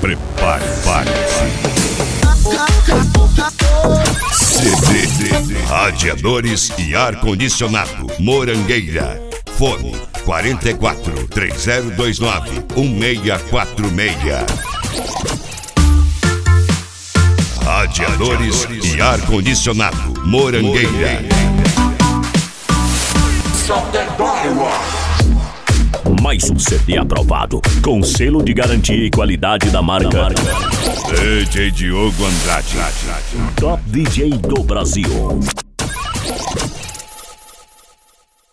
Prepare-se. CD, radiadores e ar-condicionado Morangueira. Fone 44 3029 1646. Radiadores e ar-condicionado Morangueira. Mais um CD aprovado, com selo de garantia e qualidade da marca DJ Diogo Andrade, Top DJ do Brasil.